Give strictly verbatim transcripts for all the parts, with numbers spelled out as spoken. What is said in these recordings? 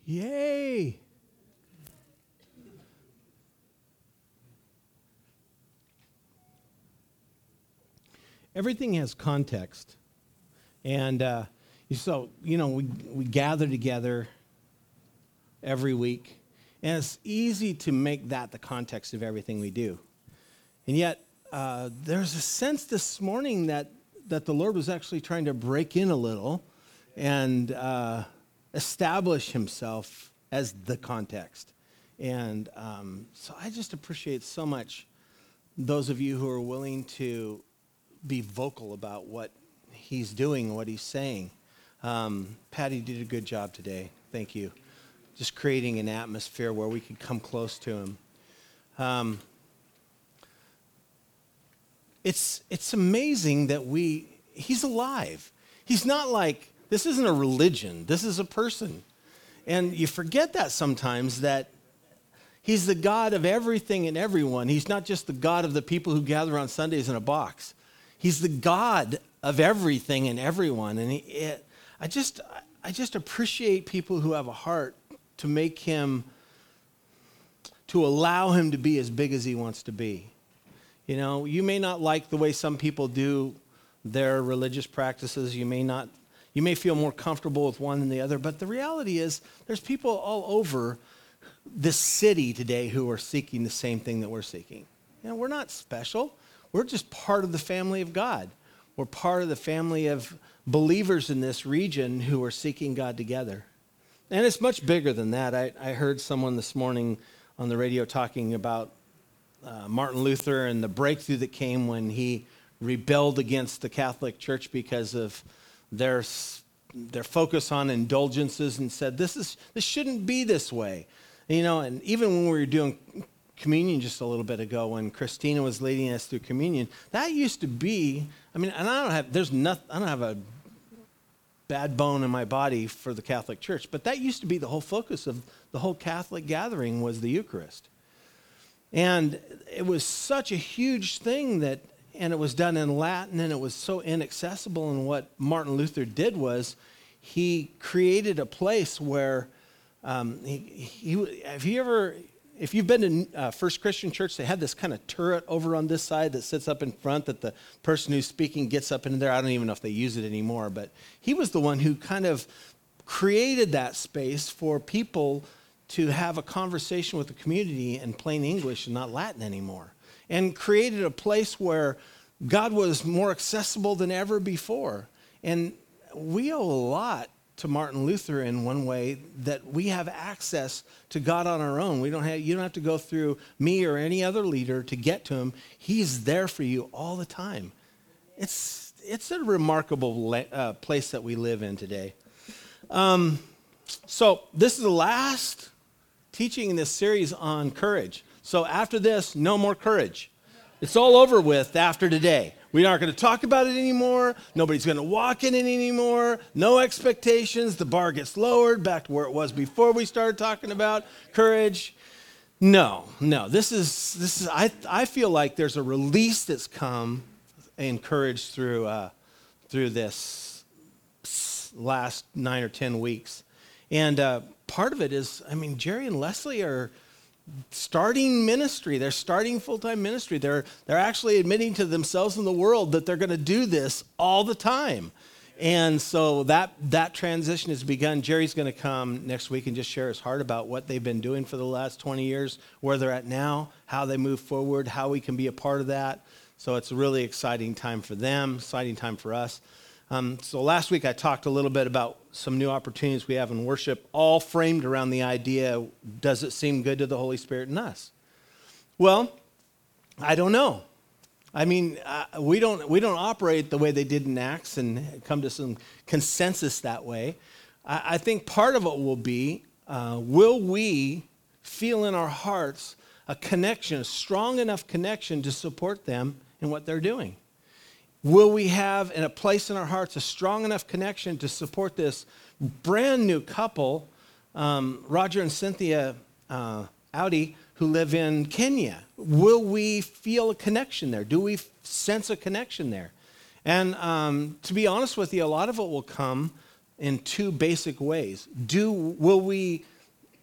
Yay! Everything has context. And uh, so, you know, we, we gather together every week. And it's easy to make that the context of everything we do. And yet, uh, there's a sense this morning that, that the Lord was actually trying to break in a little and uh, establish himself as the context. And um, so I just appreciate so much those of you who are willing to be vocal about what he's doing, what he's saying. Um, Patty did a good job today. Thank you. Just creating an atmosphere where we could come close to him. Um, it's it's amazing that we, he's alive. He's not like, this isn't a religion. This is a person. And you forget that sometimes, that he's the God of everything and everyone. He's not just the God of the people who gather on Sundays in a box. He's the God of everything and everyone. And he, it, I just I just appreciate people who have a heart to make him, to allow him to be as big as he wants to be. You know, you may not like the way some people do their religious practices. You may not, you may feel more comfortable with one than the other. But the reality is, there's people all over this city today who are seeking the same thing that we're seeking. You know, we're not special. We're just part of the family of God. We're part of the family of believers in this region who are seeking God together. And it's much bigger than that. I, I heard someone this morning on the radio talking about uh, Martin Luther and the breakthrough that came when he rebelled against the Catholic Church because of their their focus on indulgences, and said, this is this shouldn't be this way. You know, and even when we were doing communion just a little bit ago, when Christina was leading us through communion, that used to be, I mean, and I don't have, there's nothing, I don't have a bad bone in my body for the Catholic Church, but that used to be the whole focus of the whole Catholic gathering, was the Eucharist. And it was such a huge thing that, and it was done in Latin, and it was so inaccessible. And what Martin Luther did was, he created a place where, um, he, he, have you ever, if you've been to uh, First Christian Church, they have this kind of turret over on this side that sits up in front that the person who's speaking gets up in there. I don't even know if they use it anymore, but he was the one who kind of created that space for people to have a conversation with the community in plain English and not Latin anymore, and created a place where God was more accessible than ever before. And we owe a lot to Martin Luther in one way, that we have access to God on our own. We don't have, you don't have to go through me or any other leader to get to him. He's there for you all the time. It's it's a remarkable uh, place that we live in today. Um, so this is the last teaching in this series on courage. So after this, no more courage. It's all over with after today. We aren't going to talk about it anymore. Nobody's going to walk in it anymore. No expectations. The bar gets lowered back to where it was before we started talking about courage. No, no. This is this is. I I feel like there's a release that's come in courage through uh, through this last nine or ten weeks, and uh, part of it is, I mean, Jerry and Leslie are starting ministry. They're starting full-time ministry. They're they're actually admitting to themselves and the world that they're going to do this all the time. And so that that transition has begun. Jerry's going to come next week and just share his heart about what they've been doing for the last twenty years, where they're at now, how they move forward, how we can be a part of that. So it's a really exciting time for them, exciting time for us. Um, so last week I talked a little bit about some new opportunities we have in worship, all framed around the idea, does it seem good to the Holy Spirit in us? Well, I don't know. I mean, uh, we don't we don't operate the way they did in Acts and come to some consensus that way. I, I think part of it will be, uh, will we feel in our hearts a connection, a strong enough connection to support them in what they're doing? Will we have in a place in our hearts a strong enough connection to support this brand new couple, um, Roger and Cynthia uh, Audi, who live in Kenya? Will we feel a connection there? Do we sense a connection there? And um, to be honest with you, a lot of it will come in two basic ways. Do will we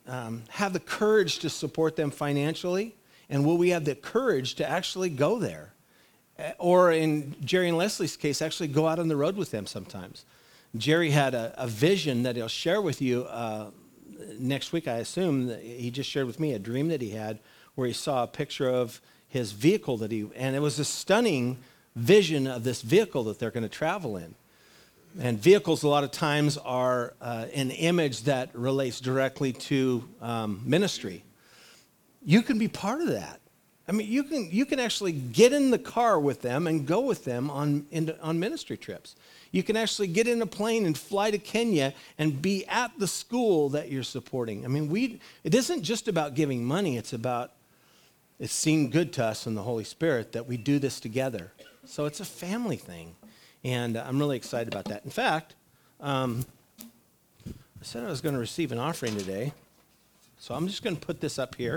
um, have the courage to support them financially? And will we have the courage to actually go there? Or in Jerry and Leslie's case, actually go out on the road with them sometimes. Jerry had a, a vision that he'll share with you uh, next week, I assume. That he just shared with me a dream that he had where he saw a picture of his vehicle that he, and it was a stunning vision of this vehicle that they're going to travel in. And vehicles a lot of times are uh, an image that relates directly to um, ministry. You can be part of that. I mean, you can you can actually get in the car with them and go with them on into, on ministry trips. You can actually get in a plane and fly to Kenya and be at the school that you're supporting. I mean, we it isn't just about giving money. It's about, it seemed good to us in the Holy Spirit that we do this together. So it's a family thing. And I'm really excited about that. In fact, um, I said I was going to receive an offering today. So I'm just going to put this up here.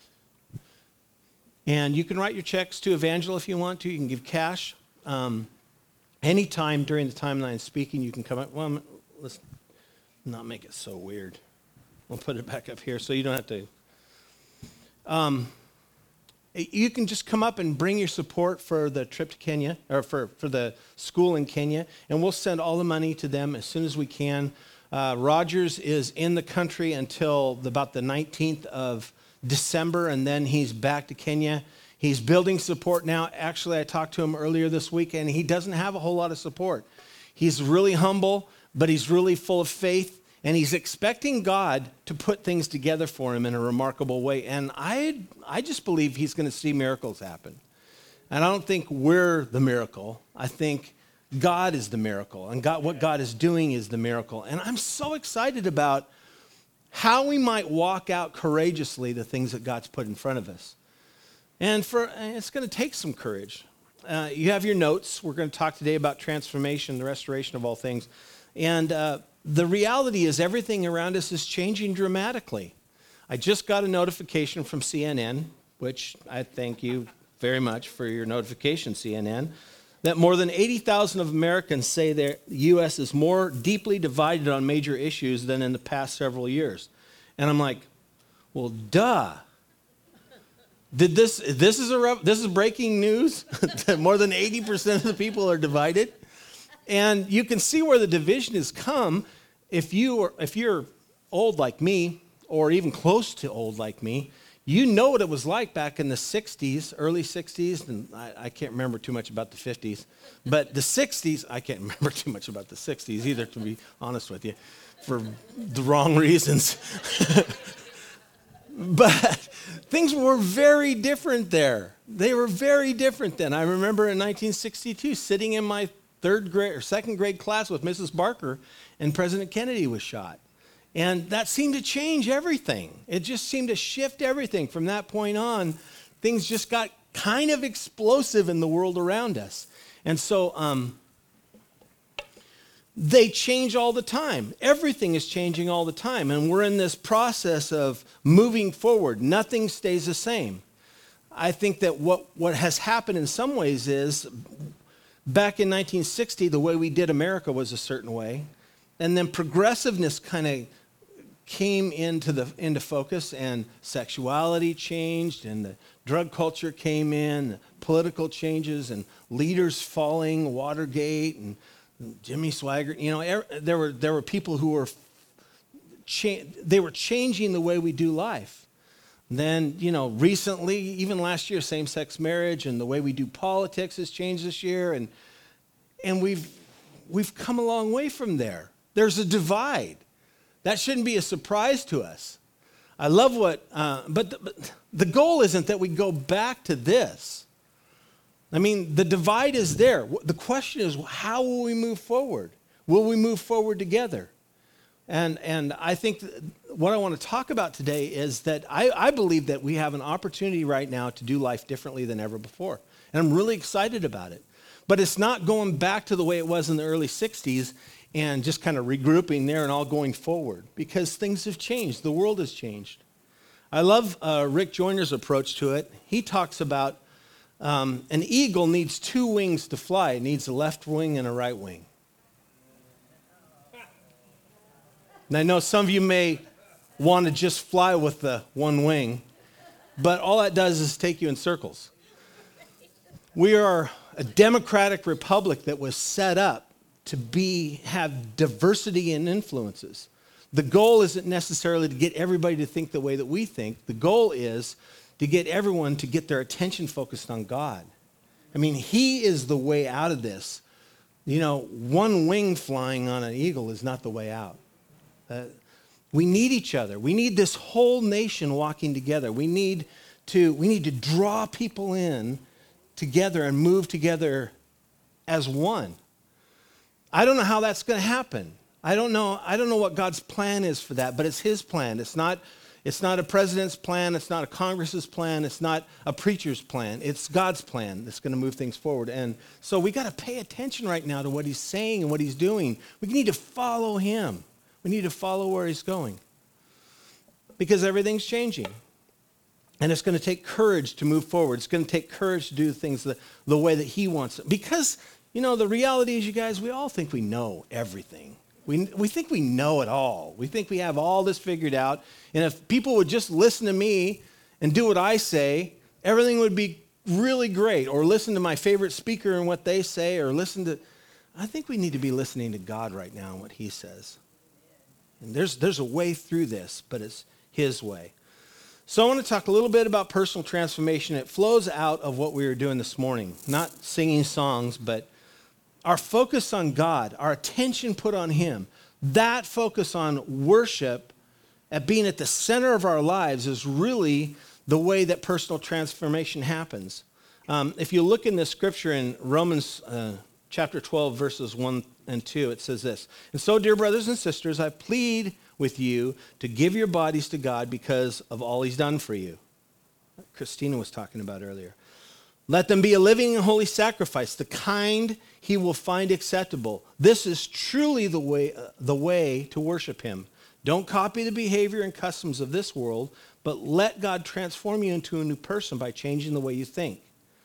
And you can write your checks to Evangel if you want to. You can give cash. Um, anytime during the time that I'm speaking, you can come up. Well, let's not make it so weird. We'll put it back up here so you don't have to. Um, you can just come up and bring your support for the trip to Kenya, or for, for the school in Kenya, and we'll send all the money to them as soon as we can. Uh, Rogers is in the country until the, about the nineteenth of December, and then he's back to Kenya. He's building support now. Actually, I talked to him earlier this week, and he doesn't have a whole lot of support. He's really humble, but he's really full of faith, and he's expecting God to put things together for him in a remarkable way. And I, I just believe he's going to see miracles happen. And I don't think we're the miracle. I think God is the miracle, and God, what God is doing is the miracle. And I'm so excited about how we might walk out courageously the things that God's put in front of us. And for it's going to take some courage. Uh, you have your notes. We're going to talk today about transformation, the restoration of all things. And uh, the reality is everything around us is changing dramatically. I just got a notification from C N N, which I thank you very much for your notification, C N N, that more than eighty thousand of Americans say the U S is more deeply divided on major issues than in the past several years. And I'm like, well, duh. Did this, this is a, this is breaking news that more than eighty percent of the people are divided? And you can see where the division has come. If you are, if you're old like me, or even close to old like me, you know what it was like back in the sixties, early sixties, and I, I can't remember too much about the fifties, but the sixties, I can't remember too much about the sixties either, to be honest with you, for the wrong reasons. But things were very different there. They were very different then. I remember in nineteen sixty-two sitting in my third grade or second grade class with Missus Barker, and President Kennedy was shot. And that seemed to change everything. It just seemed to shift everything. From that point on, things just got kind of explosive in the world around us. And so um, they change all the time. Everything is changing all the time. And we're in this process of moving forward. Nothing stays the same. I think that what, what has happened in some ways is back in nineteen sixty, the way we did America was a certain way. And then progressiveness kind of came into the into focus, and sexuality changed, and the drug culture came in, the political changes, and leaders falling, Watergate, and Jimmy Swaggart. You know, er, there were there were people who were cha- they were changing the way we do life. Then, you know, recently, even last year, same-sex marriage and the way we do politics has changed this year, and and we've we've come a long way from there. There's a divide. That shouldn't be a surprise to us. I love what, uh, but, the, but the goal isn't that we go back to this. I mean, the divide is there. The question is, how will we move forward? Will we move forward together? And and I think what I want to talk about today is that I, I believe that we have an opportunity right now to do life differently than ever before. And I'm really excited about it. But it's not going back to the way it was in the early sixties and just kind of regrouping there and all going forward, because things have changed. The world has changed. I love uh, Rick Joyner's approach to it. He talks about um, an eagle needs two wings to fly. It needs a left wing and a right wing. And I know some of you may want to just fly with the one wing, but all that does is take you in circles. We are a democratic republic that was set up to be have diversity in influences. The goal isn't necessarily to get everybody to think the way that we think. The goal is to get everyone to get their attention focused on God. I mean, he is the way out of this. You know, one wing flying on an eagle is not the way out. Uh, we need each other. We need this whole nation walking together. We need to, we need to draw people in together and move together as one. I don't know how that's going to happen. I don't know, I don't know what God's plan is for that, but it's his plan. It's not, it's not a president's plan. It's not a Congress's plan. It's not a preacher's plan. It's God's plan that's going to move things forward. And so we got to pay attention right now to what he's saying and what he's doing. We need to follow him. We need to follow where he's going because everything's changing. And it's going to take courage to move forward. It's going to take courage to do things the, the way that he wants it. Because, you know, the reality is, you guys, we all think we know everything. We, we think we know it all. We think we have all this figured out. And if people would just listen to me and do what I say, everything would be really great. Or listen to my favorite speaker and what they say, or listen to... I think we need to be listening to God right now and what he says. And there's, there's a way through this, but it's his way. So I want to talk a little bit about personal transformation. It flows out of what we were doing this morning. Not singing songs, but our focus on God, our attention put on him. That focus on worship, at being at the center of our lives, is really the way that personal transformation happens. Um, if you look in the scripture in Romans uh, chapter twelve, verses one and two, it says this: "And so, dear brothers and sisters, I plead with you to give your bodies to God because of all he's done for you." Christina was talking about earlier. "Let them be a living and holy sacrifice, the kind he will find acceptable. This is truly the way, uh, the way to worship him. Don't copy the behavior and customs of this world, but let God transform you into a new person by changing the way you think."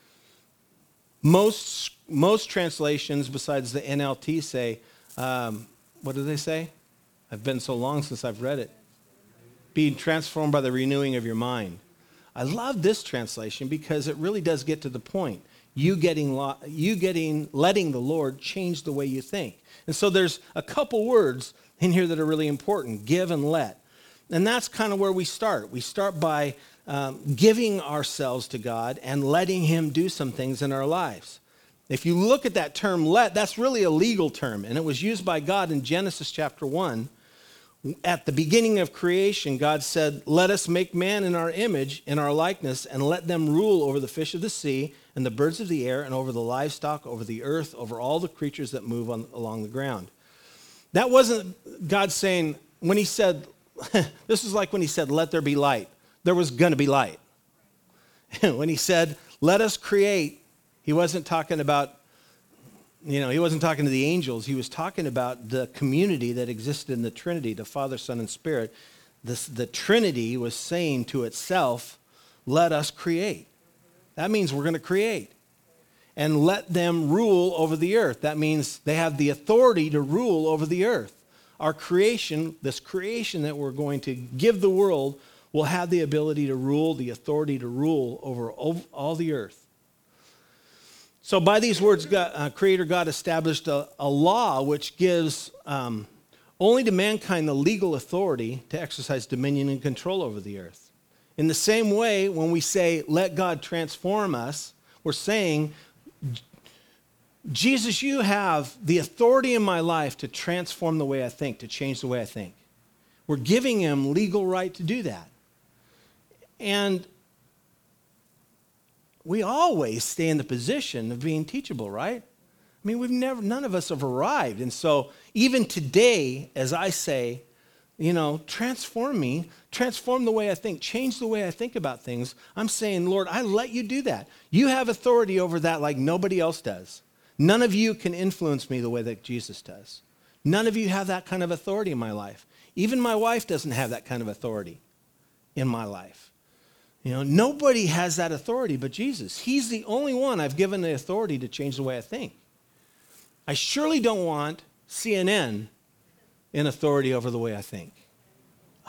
Most, most translations besides the N L T say, um, what do they say? I've been so long since I've read it. Being transformed by the renewing of your mind. I love this translation because it really does get to the point. You getting, lo- you getting, letting the Lord change the way you think. And so there's a couple words in here that are really important: give and let. And that's kind of where we start. We start by um, giving ourselves to God and letting him do some things in our lives. If you look at that term let, that's really a legal term, and it was used by God in Genesis chapter one. At the beginning of creation, God said, "Let us make man in our image, in our likeness, and let them rule over the fish of the sea and the birds of the air and over the livestock, over the earth, over all the creatures that move on, along the ground." That wasn't God saying, when he said, this is like when he said, "Let there be light." There was going to be light. When he said, "Let us create," he wasn't talking about, you know, he wasn't talking to the angels. He was talking about the community that existed in the Trinity, the Father, Son, and Spirit. This, the Trinity was saying to itself, "Let us create." That means we're going to create. And let them rule over the earth. That means they have the authority to rule over the earth. Our creation, this creation that we're going to give the world, will have the ability to rule, the authority to rule over all the earth. So by these words, God, uh, Creator God established a, a law which gives um, only to mankind the legal authority to exercise dominion and control over the earth. In the same way, when we say, "Let God transform us," we're saying, "Jesus, you have the authority in my life to transform the way I think, to change the way I think." We're giving him legal right to do that. And we always stay in the position of being teachable, right? I mean, we've never, none of us have arrived. And so even today, as I say, you know, transform me, transform the way I think, change the way I think about things, I'm saying, Lord, I let you do that. You have authority over that like nobody else does. None of you can influence me the way that Jesus does. None of you have that kind of authority in my life. Even my wife doesn't have that kind of authority in my life. You know, nobody has that authority but Jesus. He's the only one I've given the authority to change the way I think. I surely don't want C N N in authority over the way I think.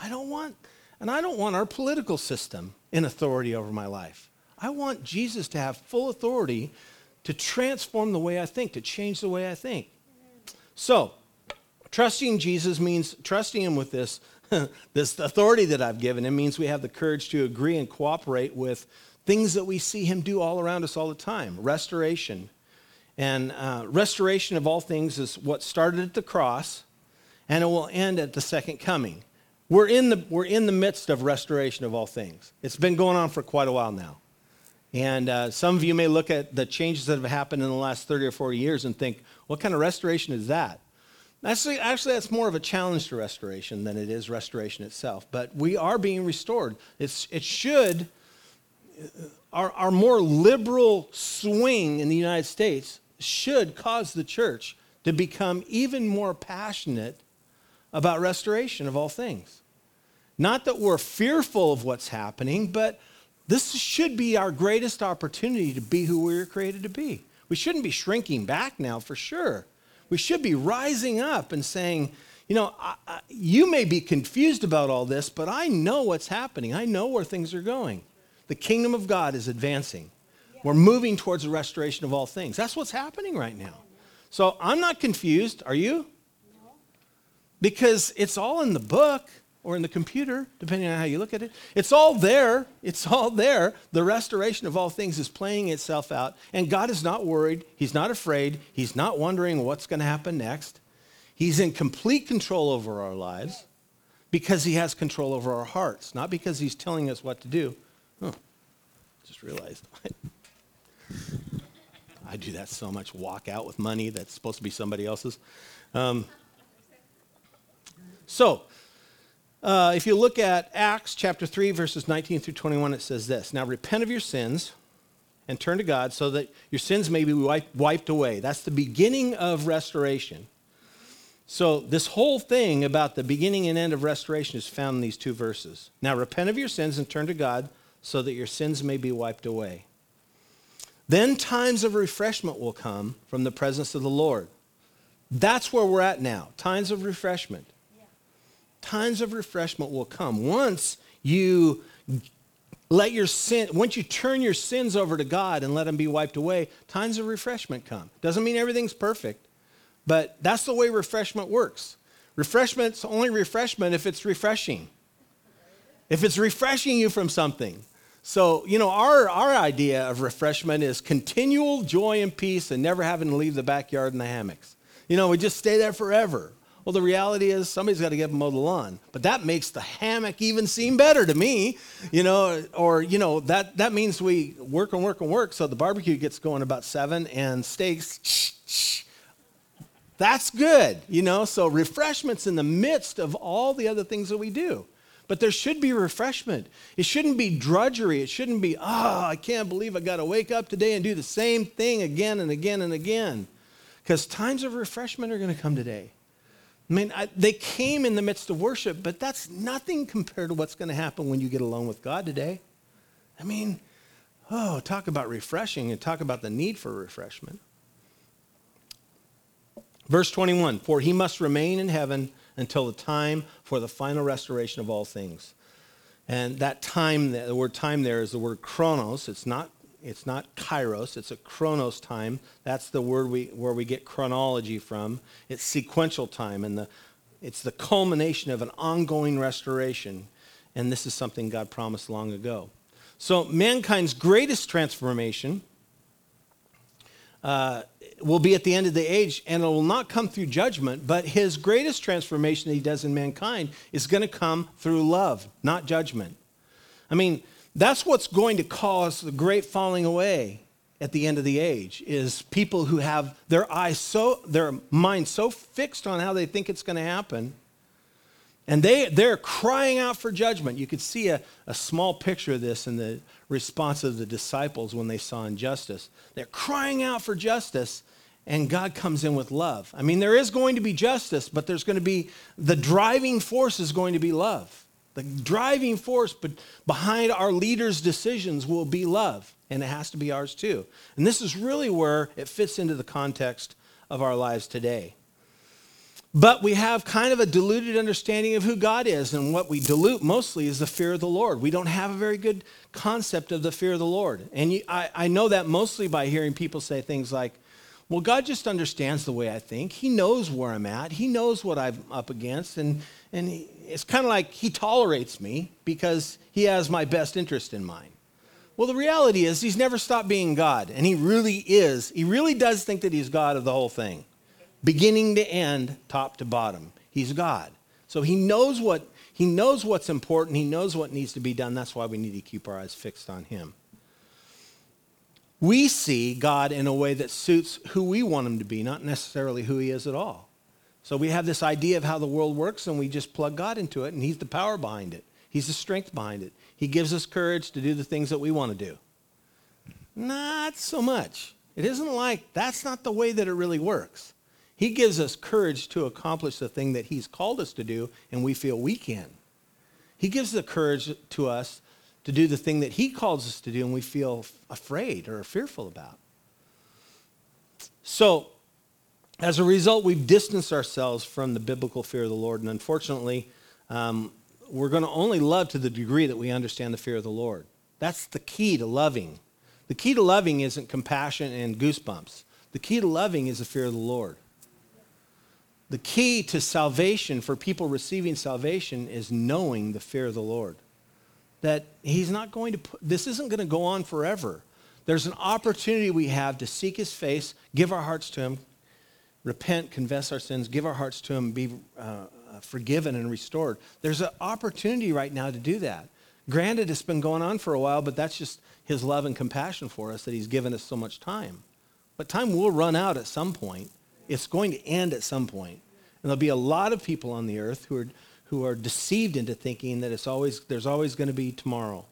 I don't want, and I don't want our political system in authority over my life. I want Jesus to have full authority to transform the way I think, to change the way I think. So, trusting Jesus means trusting him with this, this authority that I've given him means we have the courage to agree and cooperate with things that we see him do all around us all the time. Restoration. And uh, restoration of all things is what started at the cross, and it will end at the second coming. We're in the, we're in the midst of restoration of all things. It's been going on for quite a while now. And uh, some of you may look at the changes that have happened in the last thirty or forty years and think, what kind of restoration is that? Actually, actually, that's more of a challenge to restoration than it is restoration itself. But we are being restored. It's, it should, our, our more liberal swing in the United States should cause the church to become even more passionate about restoration of all things. Not that we're fearful of what's happening, but this should be our greatest opportunity to be who we were created to be. We shouldn't be shrinking back now, for sure. We should be rising up and saying, you know, I, I, you may be confused about all this, but I know what's happening. I know where things are going. The kingdom of God is advancing. We're moving towards the restoration of all things. That's what's happening right now. So I'm not confused. Are you? Because it's all in the book or in the computer, depending on how you look at it. It's all there. It's all there. The restoration of all things is playing itself out. And God is not worried. He's not afraid. He's not wondering what's going to happen next. He's in complete control over our lives because he has control over our hearts, not because he's telling us what to do. Huh. Just realized. I do that so much, walk out with money that's supposed to be somebody else's. Um, so, uh, if you look at Acts chapter three, verses nineteen through twenty-one, it says this. Now repent of your sins and turn to God so that your sins may be wiped, wiped away. That's the beginning of restoration. So this whole thing about the beginning and end of restoration is found in these two verses. Now repent of your sins and turn to God so that your sins may be wiped away. Then times of refreshment will come from the presence of the Lord. That's where we're at now, times of refreshment. Yeah. Times of refreshment will come. Once you let your sin, once you turn your sins over to God and let them be wiped away, times of refreshment come. Doesn't mean everything's perfect, but that's the way refreshment works. Refreshment's only refreshment if it's refreshing. If it's refreshing you from something. So, you know, our, our idea of refreshment is continual joy and peace and never having to leave the backyard in the hammocks. You know, we just stay there forever. Well, the reality is somebody's got to get them mow the lawn. But that makes the hammock even seem better to me, you know, or, you know, that, that means we work and work and work. So the barbecue gets going about seven and steaks, that's good, you know. So refreshment's in the midst of all the other things that we do. But there should be refreshment. It shouldn't be drudgery. It shouldn't be, oh, I can't believe I got to wake up today and do the same thing again and again and again. Because times of refreshment are going to come today. I mean, I, they came in the midst of worship, but that's nothing compared to what's going to happen when you get alone with God today. I mean, oh, talk about refreshing and talk about the need for refreshment. Verse twenty-one, for he must remain in heaven until the time for the final restoration of all things. And that time, the word time there is the word chronos. It's not, it's not kairos, it's a chronos time. That's the word we, where we get chronology from. It's sequential time, and the, it's the culmination of an ongoing restoration. And this is something God promised long ago. So mankind's greatest transformation uh, will be at the end of the age, and it will not come through judgment, but his greatest transformation that he does in mankind is going to come through love, not judgment. I mean, that's what's going to cause the great falling away at the end of the age, is people who have their eyes so, their mind so fixed on how they think it's going to happen, and they, they're crying out for judgment. You could see a, a small picture of this in the response of the disciples when they saw injustice. They're crying out for justice, and God comes in with love. I mean, there is going to be justice, but there's going to be, the driving force is going to be love. The driving force behind our leaders' decisions will be love, and it has to be ours too. And this is really where it fits into the context of our lives today. But we have kind of a diluted understanding of who God is, and what we dilute mostly is the fear of the Lord. We don't have a very good concept of the fear of the Lord. And you, I, I know that mostly by hearing people say things like, well, God just understands the way I think. He knows where I'm at. He knows what I'm up against. And, and he, it's kind of like he tolerates me because he has my best interest in mind. Well, the reality is he's never stopped being God. And he really is. He really does think that he's God of the whole thing. Beginning to end, top to bottom. He's God. So he knows what he knows what's important. He knows what needs to be done. That's why we need to keep our eyes fixed on him. We see God in a way that suits who we want him to be, not necessarily who he is at all. So we have this idea of how the world works, and we just plug God into it, and he's the power behind it. He's the strength behind it. He gives us courage to do the things that we want to do. Not so much. It isn't like, that's not the way that it really works. He gives us courage to accomplish the thing that he's called us to do, and we feel we can. He gives the courage to us to do the thing that he calls us to do, and we feel afraid or fearful about. So, as a result, we've distanced ourselves from the biblical fear of the Lord, and unfortunately, um, we're going to only love to the degree that we understand the fear of the Lord. That's the key to loving. The key to loving isn't compassion and goosebumps. The key to loving is the fear of the Lord. The key to salvation for people receiving salvation is knowing the fear of the Lord. That he's not going to put, this isn't going to go on forever. There's an opportunity we have to seek his face, give our hearts to him, repent, confess our sins, give our hearts to him, be uh, forgiven and restored. There's an opportunity right now to do that. Granted, it's been going on for a while, but that's just his love and compassion for us that he's given us so much time. But time will run out at some point. It's going to end at some point. And there'll be a lot of people on the earth who are who are deceived into thinking that it's always there's always going to be tomorrow.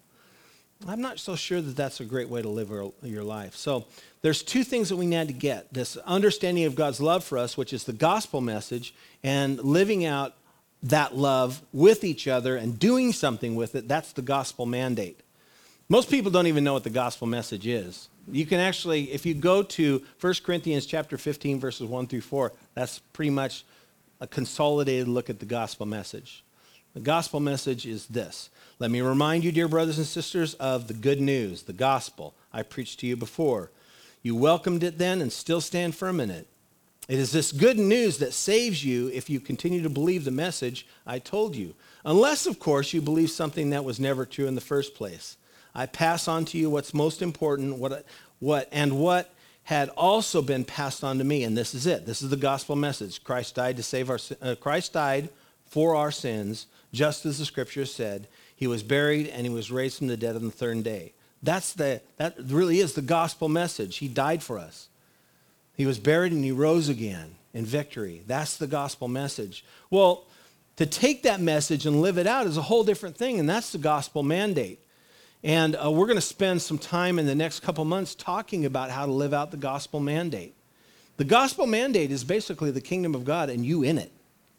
I'm not so sure that that's a great way to live our, your life. So there's two things that we need to get. This understanding of God's love for us, which is the gospel message, and living out that love with each other and doing something with it. That's the gospel mandate. Most people don't even know what the gospel message is. You can actually, if you go to First Corinthians chapter fifteen, verses one through four, that's pretty much a consolidated look at the gospel message. The gospel message is this. Let me remind you, dear brothers and sisters, of the good news, the gospel I preached to you before. You welcomed it then and still stand firm in it. It is this good news that saves you if you continue to believe the message I told you. Unless, of course, you believe something that was never true in the first place. I pass on to you what's most important, what, what, and what had also been passed on to me, and this is it. This is the gospel message. Christ died to save our. Uh, Christ died for our sins, just as the Scripture said. He was buried and he was raised from the dead on the third day. That's the. That really is the gospel message. He died for us. He was buried and he rose again in victory. That's the gospel message. Well, to take that message and live it out is a whole different thing, and that's the gospel mandate. And uh, we're going to spend some time in the next couple months talking about how to live out the gospel mandate. The gospel mandate is basically the kingdom of God and you in it.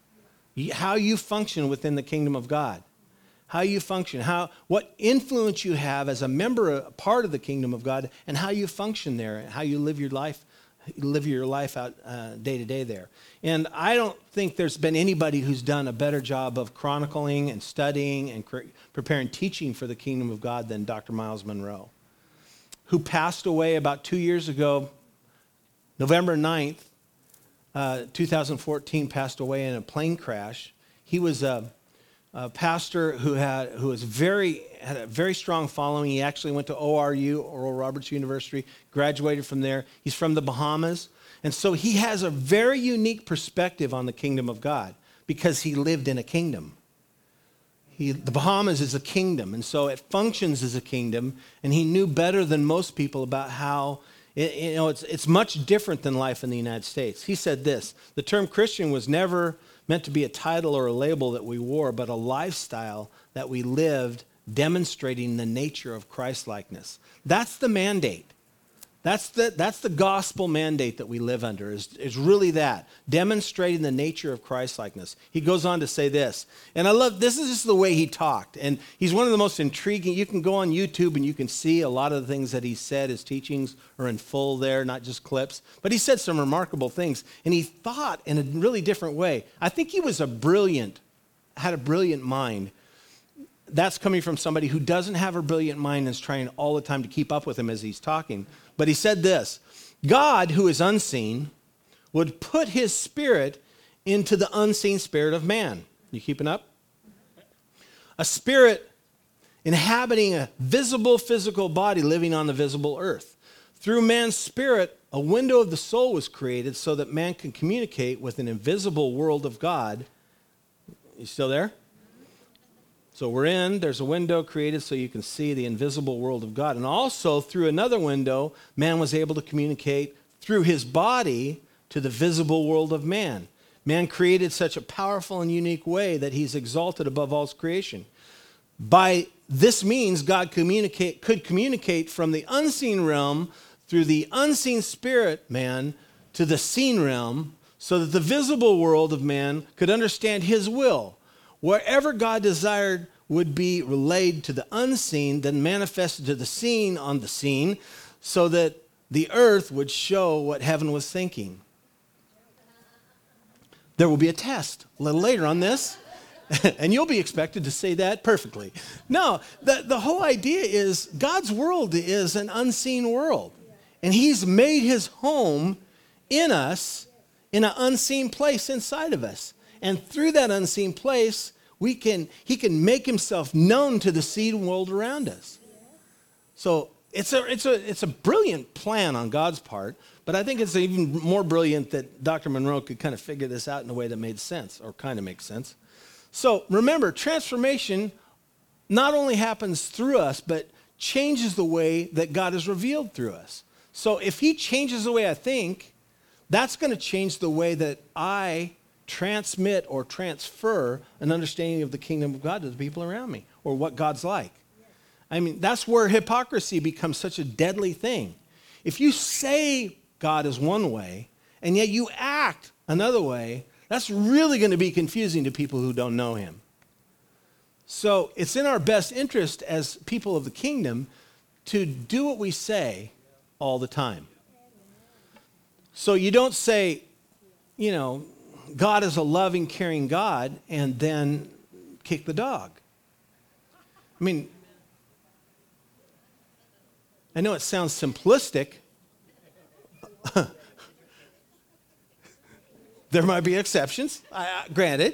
How you function within the kingdom of God. How you function, how what influence you have as a member, a part of the kingdom of God, and how you function there, how you live your life, live your life out uh, day to day there. And I don't think there's been anybody who's done a better job of chronicling and studying and cre- preparing teaching for the kingdom of God than Doctor Miles Monroe, who passed away about two years ago, November ninth, uh, two thousand fourteen, passed away in a plane crash. He was a, a pastor who had who was very had a very strong following. He actually went to O R U, Oral Roberts University, graduated from there. He's from the Bahamas. And so he has a very unique perspective on the kingdom of God because he lived in a kingdom. He, the Bahamas is a kingdom, and so it functions as a kingdom, and he knew better than most people about how, it, you know, it's, it's much different than life in the United States. He said this, the term Christian was never meant to be a title or a label that we wore, but a lifestyle that we lived demonstrating the nature of Christ-likeness. That's the mandate. That's the, that's the gospel mandate that we live under, is, is really that, demonstrating the nature of Christ-likeness. He goes on to say this, and I love, this is just the way he talked, and he's one of the most intriguing. You can go on YouTube and you can see a lot of the things that he said. His teachings are in full there, not just clips, but he said some remarkable things, and he thought in a really different way. I think he was a brilliant, had a brilliant mind. That's coming from somebody who doesn't have a brilliant mind and is trying all the time to keep up with him as he's talking. But he said this, God, who is unseen, would put his spirit into the unseen spirit of man. You keeping up? A spirit inhabiting a visible physical body living on the visible earth. Through man's spirit, a window of the soul was created so that man can communicate with an invisible world of God. You still there? So we're in, there's a window created so you can see the invisible world of God. And also through another window, man was able to communicate through his body to the visible world of man. Man created such a powerful and unique way that he's exalted above all creation. By this means, God communicate, could communicate from the unseen realm through the unseen spirit man to the seen realm so that the visible world of man could understand his will. Wherever God desired would be relayed to the unseen, then manifested to the seen on the scene, so that the earth would show what heaven was thinking. There will be a test a little later on this, and you'll be expected to say that perfectly. No, the, the whole idea is God's world is an unseen world, and he's made his home in us in an unseen place inside of us. And through that unseen place, we can he can make himself known to the seen world around us. So it's a it's a it's a brilliant plan on God's part, but I think it's even more brilliant that Doctor Monroe could kind of figure this out in a way that made sense, or kind of makes sense. So remember, transformation not only happens through us, but changes the way that God is revealed through us. So if he changes the way I think, that's going to change the way that I transmit or transfer an understanding of the kingdom of God to the people around me, or what God's like. I mean, that's where hypocrisy becomes such a deadly thing. If you say God is one way, and yet you act another way, that's really going to be confusing to people who don't know him. So it's in our best interest as people of the kingdom to do what we say all the time. So you don't say, you know, God is a loving, caring God, and then kick the dog. I mean, I know it sounds simplistic. There might be exceptions, uh, granted.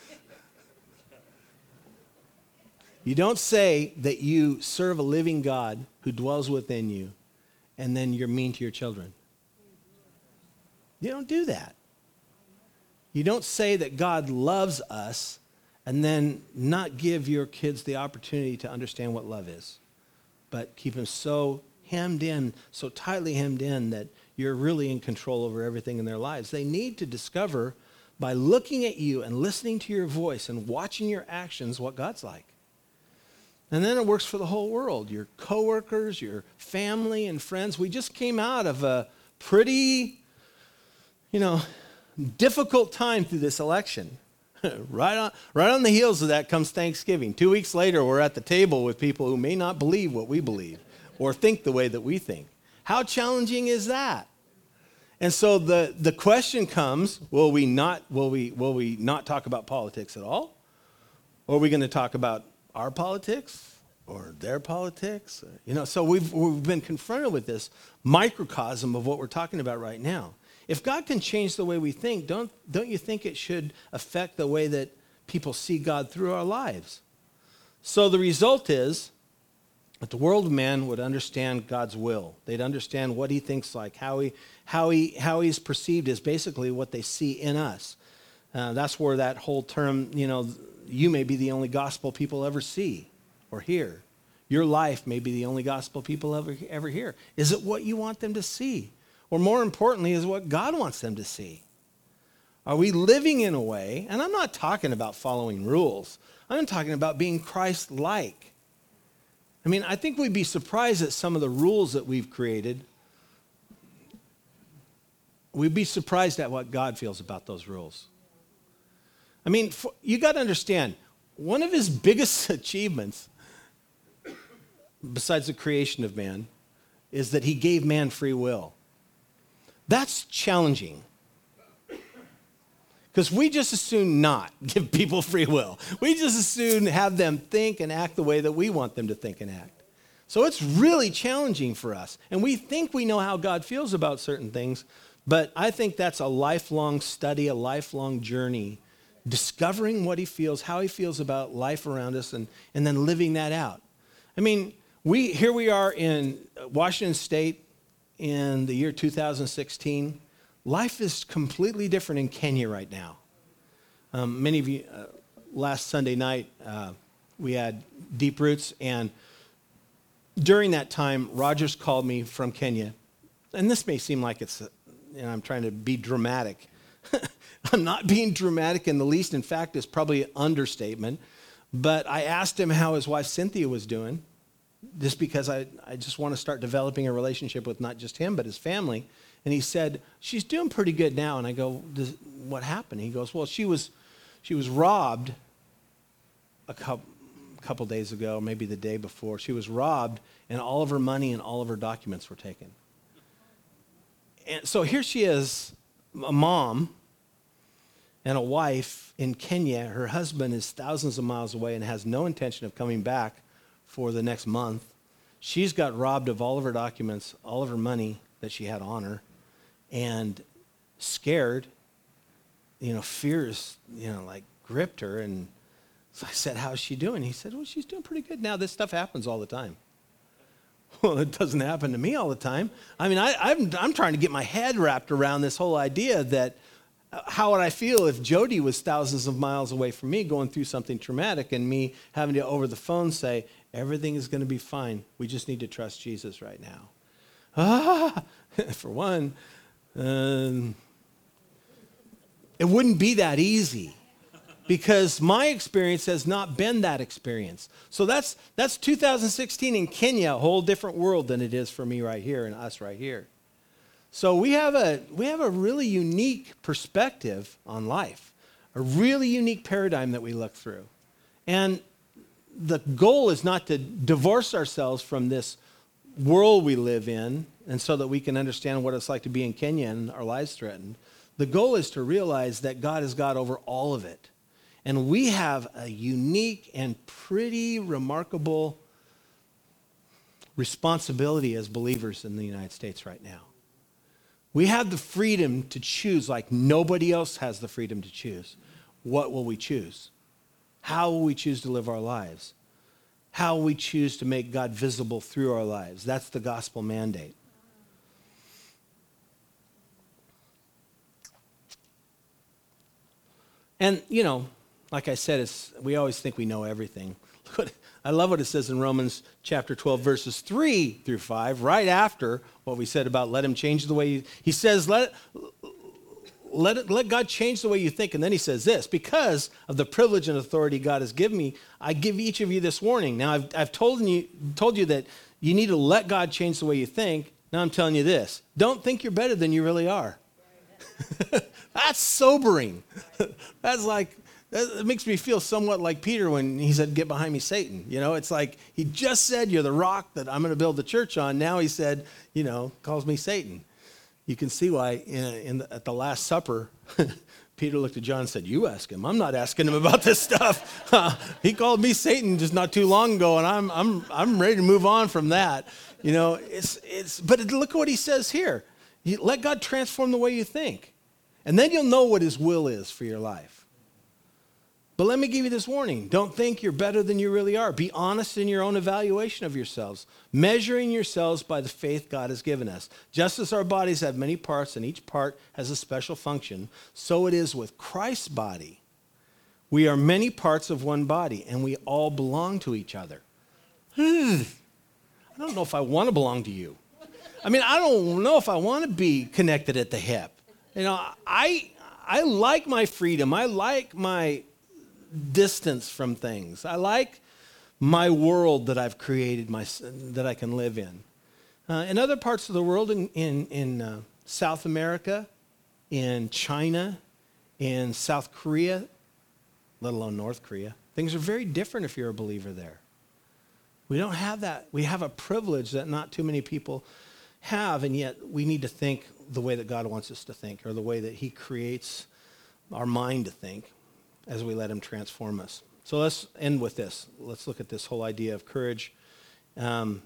You don't say that you serve a living God who dwells within you, and then you're mean to your children. You don't do that. You don't say that God loves us and then not give your kids the opportunity to understand what love is, but keep them so hemmed in, so tightly hemmed in that you're really in control over everything in their lives. They need to discover by looking at you and listening to your voice and watching your actions what God's like. And then it works for the whole world, your coworkers, your family and friends. We just came out of a pretty, you know, difficult time through this election. right on right on the heels of that comes Thanksgiving. Two weeks later, we're at the table with people who may not believe what we believe or think the way that we think. How challenging is that? And so the, the question comes, will we not will we will we not talk about politics at all? Or are we going to talk about our politics or their politics? You know, so we've we've been confronted with this microcosm of what we're talking about right now. If God can change the way we think, don't, don't you think it should affect the way that people see God through our lives? So the result is that the world of man would understand God's will. They'd understand what he thinks like, how he, how he, how he's perceived is basically what they see in us. Uh, that's where that whole term, you know, you may be the only gospel people ever see or hear. Your life may be the only gospel people ever, ever hear. Is it what you want them to see? Or more importantly, is what God wants them to see. Are we living in a way, and I'm not talking about following rules, I'm talking about being Christ-like. I mean, I think we'd be surprised at some of the rules that we've created we'd be surprised at what God feels about those rules. I mean, for, you got to understand, one of his biggest achievements, besides the creation of man, is that he gave man free will. That's challenging. Because we just as soon not give people free will. We just as soon have them think and act the way that we want them to think and act. So it's really challenging for us. And we think we know how God feels about certain things, but I think that's a lifelong study, a lifelong journey, discovering what he feels, how he feels about life around us, and, and then living that out. I mean, we here we are in Washington State in the year two thousand sixteen. Life is completely different in Kenya right now. Um, many of you, uh, last Sunday night, uh, we had Deep Roots, and during that time, Rogers called me from Kenya. And this may seem like it's, you know, I'm trying to be dramatic. I'm not being dramatic in the least. In fact, it's probably an understatement. But I asked him how his wife Cynthia was doing, just because I, I just want to start developing a relationship with not just him, but his family. And he said, she's doing pretty good now. And I go, what happened? He goes, well, she was she was robbed a couple, couple days ago, maybe the day before. She was robbed, and all of her money and all of her documents were taken. And so here she is, a mom and a wife in Kenya. Her husband is thousands of miles away and has no intention of coming back for the next month. She's got robbed of all of her documents, all of her money that she had on her, and scared, you know, fears, you know, like gripped her. And so I said, how's she doing? He said, well, she's doing pretty good now. This stuff happens all the time. Well, it doesn't happen to me all the time. I mean, I, I'm, I'm trying to get my head wrapped around this whole idea that uh, how would I feel if Jody was thousands of miles away from me going through something traumatic and me having to over the phone say, everything is going to be fine. We just need to trust Jesus right now. Ah, for one, um, it wouldn't be that easy because my experience has not been that experience. So that's that's two thousand sixteen in Kenya, a whole different world than it is for me right here and us right here. So we have a we have a really unique perspective on life, a really unique paradigm that we look through. And the goal is not to divorce ourselves from this world we live in, and so that we can understand what it's like to be in Kenya and our lives threatened. The goal is to realize that God is God over all of it. And we have a unique and pretty remarkable responsibility as believers in the United States right now. We have the freedom to choose like nobody else has the freedom to choose. What will we choose? How will we choose to live our lives? How we choose to make God visible through our lives. That's the gospel mandate. And, you know, like I said, it's, we always think we know everything. I love what it says in Romans chapter twelve, verses three through five, right after what we said about let him change the way you, he says, let, let, it, let God change the way you think. And then he says this, because of the privilege and authority God has given me, I give each of you this warning. Now, I've, I've told you, told you that you need to let God change the way you think. Now I'm telling you this, don't think you're better than you really are. That's sobering. That's like, that makes me feel somewhat like Peter when he said, get behind me, Satan. You know, it's like he just said, you're the rock that I'm going to build the church on. Now he said, you know, calls me Satan. You can see why in, in the, at the Last Supper, Peter looked at John and said, you ask him. I'm not asking him about this stuff. He called me Satan just not too long ago, and I'm, I'm, I'm ready to move on from that. You know, it's, it's, but look at what he says here. You let God transform the way you think. And then you'll know what his will is for your life. But let me give you this warning. Don't think you're better than you really are. Be honest in your own evaluation of yourselves, measuring yourselves by the faith God has given us. Just as our bodies have many parts and each part has a special function, so it is with Christ's body. We are many parts of one body, and we all belong to each other. I don't know if I want to belong to you. I mean, I don't know if I want to be connected at the hip. You know, I I like my freedom. I like my distance from things. I like my world that I've created, my, that I can live in. Uh, in other parts of the world, in, in, in uh, South America, in China, in South Korea, let alone North Korea. Things are very different if you're a believer there. We don't have that. We have a privilege that not too many people have, and yet we need to think the way that God wants us to think, or the way that he creates our mind to think as we let him transform us. So let's end with this. Let's look at this whole idea of courage. Um,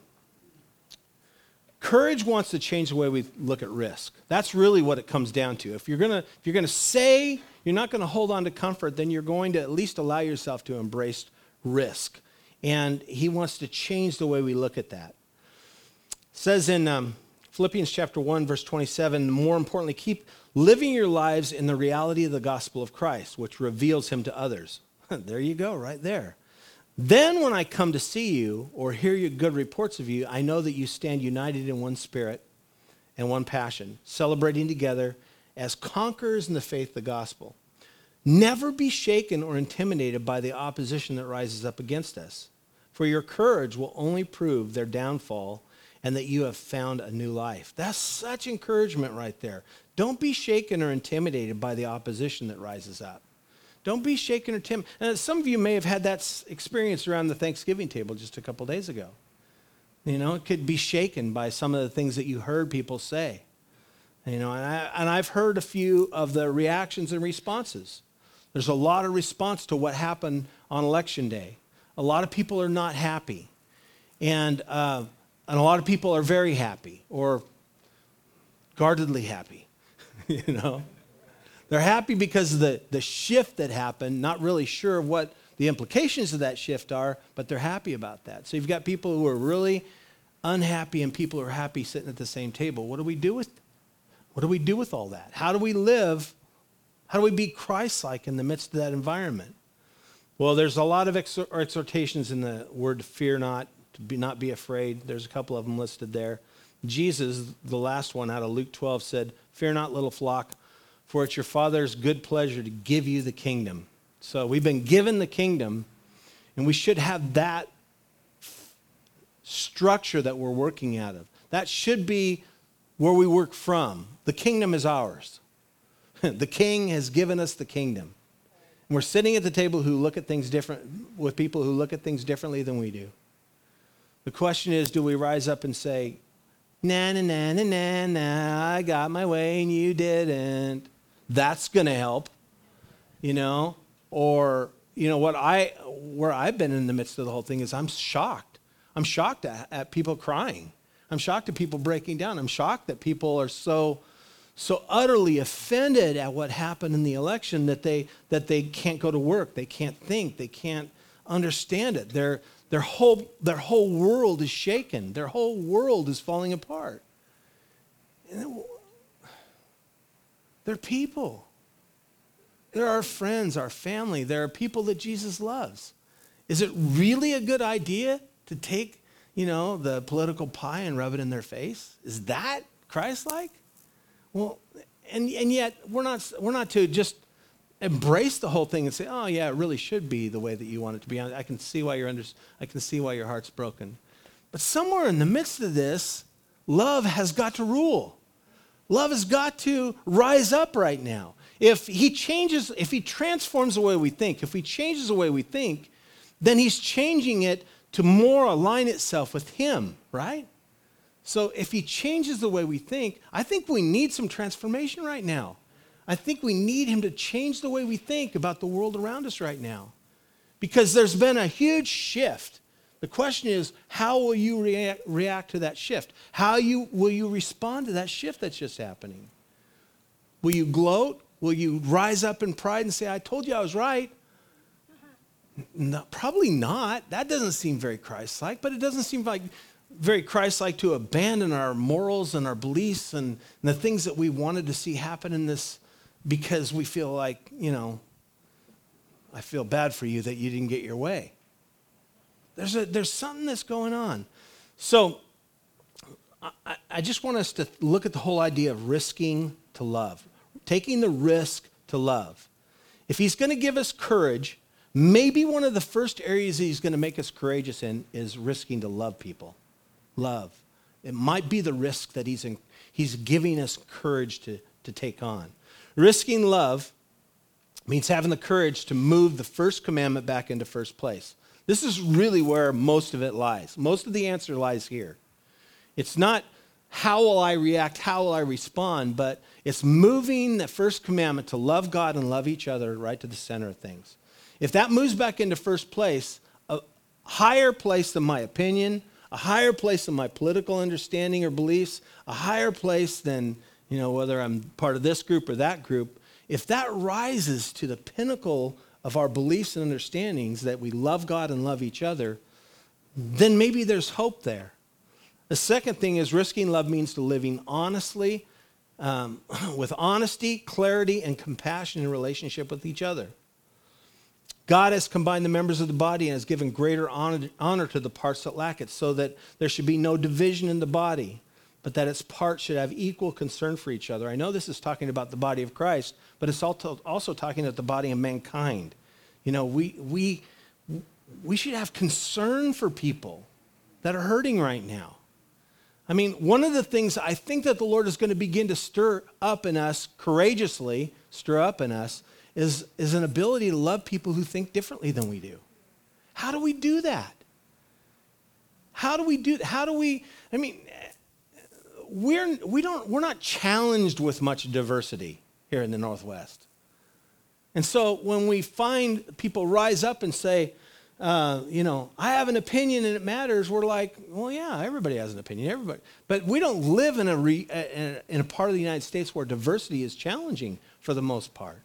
courage wants to change the way we look at risk. That's really what it comes down to. If you're gonna, if you're gonna say you're not gonna hold on to comfort, then you're going to at least allow yourself to embrace risk. And he wants to change the way we look at that. It says in um, Philippians chapter one, verse twenty-seven, more importantly, keep living your lives in the reality of the gospel of Christ, which reveals him to others. There you go, right there. Then when I come to see you or hear your good reports of you, I know that you stand united in one spirit and one passion, celebrating together as conquerors in the faith of the gospel. Never be shaken or intimidated by the opposition that rises up against us, for your courage will only prove their downfall and that you have found a new life. That's such encouragement right there. Don't be shaken or intimidated by the opposition that rises up. Don't be shaken or timid. And some of you may have had that experience around the Thanksgiving table just a couple days ago. You know, it could be shaken by some of the things that you heard people say. You know, and, I, and I've heard a few of the reactions and responses. There's a lot of response to what happened on Election Day. A lot of people are not happy. And, uh, and a lot of people are very happy or guardedly happy, you know. They're happy because of the, the shift that happened, not really sure what the implications of that shift are, but they're happy about that. So you've got people who are really unhappy and people who are happy sitting at the same table. What do we do with, what do we do with all that? How do we live? How do we be Christ-like in the midst of that environment? Well, there's a lot of exhortations in the word fear not, to be, not be afraid. There's a couple of them listed there. Jesus, the last one out of Luke twelve, said, fear not, little flock, for it's your Father's good pleasure to give you the kingdom. So we've been given the kingdom, and we should have that structure that we're working out of. That should be where we work from. The kingdom is ours. The king has given us the kingdom. And we're sitting at the table who look at things different, with people who look at things differently than we do. The question is, do we rise up and say, nah, nah, nah, nah, nah, nah, I got my way and you didn't. That's going to help, you know? Or, you know, what I, where I've been in the midst of the whole thing is I'm shocked. I'm shocked at, at people crying. I'm shocked at people breaking down. I'm shocked that people are so, so utterly offended at what happened in the election that they, that they can't go to work. They can't think. They can't understand it. Their, their whole, their whole world is shaken. Their whole world is falling apart. And it, they're people. They're our friends, our family. They're people that Jesus loves. Is it really a good idea to take, you know, the political pie and rub it in their face? Is that Christ-like? Well, and and yet we're not we're not to just embrace the whole thing and say, oh yeah, it really should be the way that you want it to be. I can see why you're under, I can see why your heart's broken. But somewhere in the midst of this, love has got to rule. Love has got to rise up right now. If he changes, if he transforms the way we think, if he changes the way we think, then he's changing it to more align itself with him, right? So if he changes the way we think, I think we need some transformation right now. I think we need him to change the way we think about the world around us right now. Because there's been a huge shift. The question is, how will you react, react to that shift? How you, will you respond to that shift that's just happening? Will you gloat? Will you rise up in pride and say, I told you I was right? No, probably not. That doesn't seem very Christ-like, but it doesn't seem like very Christ-like to abandon our morals and our beliefs and, and the things that we wanted to see happen in this because we feel like, you know, I feel bad for you that you didn't get your way. There's a, there's something that's going on. So I, I just want us to look at the whole idea of risking to love, taking the risk to love. If he's going to give us courage, maybe one of the first areas he's going to make us courageous in is risking to love people. Love. It might be the risk that he's in, he's giving us courage to, to take on. Risking love means having the courage to move the first commandment back into first place. This is really where most of it lies. Most of the answer lies here. It's not how will I react, how will I respond, but it's moving the first commandment to love God and love each other right to the center of things. If that moves back into first place, a higher place than my opinion, a higher place than my political understanding or beliefs, a higher place than, you know, whether I'm part of this group or that group, if that rises to the pinnacle of our beliefs and understandings that we love God and love each other, then maybe there's hope there. The second thing is risking love means to living honestly, um, with honesty, clarity, and compassion in relationship with each other. God has combined the members of the body and has given greater honor, honor to the parts that lack it, so that there should be no division in the body, but that its parts should have equal concern for each other. I know this is talking about the body of Christ, but it's also, also talking about the body of mankind. You know, we, we, we should have concern for people that are hurting right now. I mean, one of the things I think that the Lord is going to begin to stir up in us, courageously stir up in us, is, is an ability to love people who think differently than we do. How do we do that? How do we do, how do we, I mean, we're, we don't, we're not challenged with much diversity here in the Northwest. And so when we find people rise up and say, uh, you know, I have an opinion and it matters, we're like, well, yeah, everybody has an opinion, everybody. But we don't live in a, re, in a part of the United States where diversity is challenging for the most part.